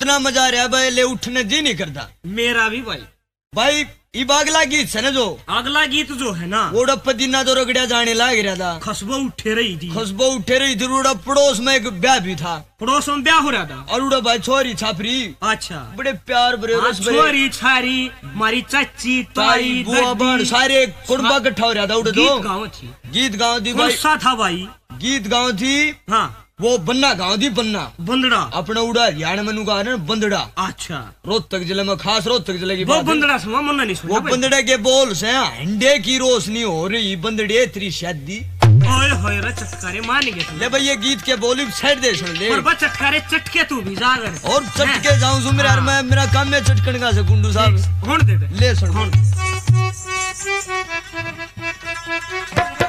इतना मजा आ रहा है भाई, ले उठने जी नहीं करता मेरा भी भाई। भाई ये अगला गीत है ना, जो अगला गीत जो है ना, वो पदीना तो रगड़िया जाने लग रहा था, खुशबू उठे रही थी, खुशबू उठे रही थी। उड़ा पड़ोस में एक ब्याह भी था, पड़ोस में ब्याह हो रहा था, और उड़ा भाई छोरी छापरी, अच्छा बड़े प्यार भरे रस भरे, छोरी छारी मारी चाची ताई बुआ बहन सारे कुड़बा इकट्ठा हो रहा था। उड़े गीत गाँव थी, गीत गाँव थी भाई, सा था भाई, गीत गाँव थी। हाँ वो बन्ना गाँव थी, बन्ना बंदड़ा अपना उड़ा हरियाणा में नुका ना बंदड़ा। अच्छा रोहतक जिले में, खास रोहतक जिले की वो बात है। बंदड़ा सुना मन्ना नहीं सुना वो बंदड़े के बोल से अंडे की रोशनी हो रही, बंदड़े तेरी शादी। ओए होए रे चटकारे मान गए ले भाई ये गीत के बोली साइड दे सुन ले, पर चटकारे चटके तू भी जागर और चटके जाऊं सुन यार, मैं मेरा काम है चटकन का से गुंडू साहब होने दे ले सुन।